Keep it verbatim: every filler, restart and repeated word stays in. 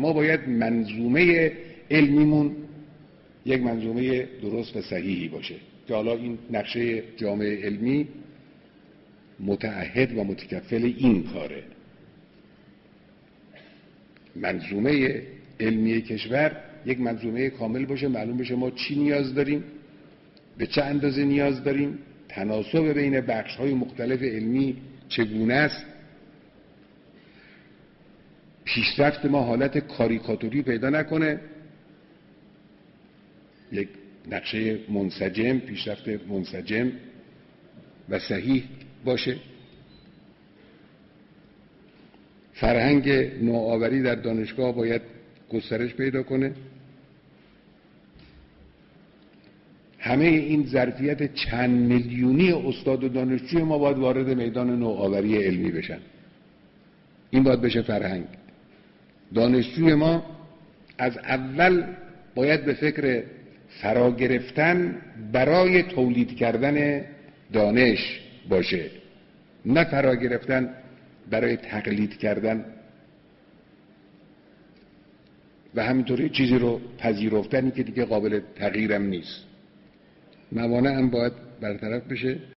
ما باید منظومه علمیمون یک منظومه درست و صحیحی باشه که حالا این نقشه جامعه علمی متعهد و متکفل این کاره. منظومه علمی کشور یک منظومه کامل باشه، معلوم بشه ما چی نیاز داریم، به چه اندازه نیاز داریم، تناسب بین بخش‌های مختلف علمی چگونه است، پیشرفت ما حالت کاریکاتوری پیدا نکنه، یک نقشه منسجم، پیشرفت منسجم و صحیح باشه. فرهنگ نوآوری در دانشگاه باید گسترش پیدا کنه. همه این ظرفیت چند میلیونی استاد و دانشجوی ما باید وارد میدان نوآوری علمی بشن. این باید بشه فرهنگ. دانشجوی ما از اول باید به فکر فرا گرفتن برای تولید کردن دانش باشه، نه فرا گرفتن برای تقلید کردن و همینطوری چیزی رو پذیرفتنی که دیگه قابل تغییرم نیست. موانع هم باید برطرف بشه.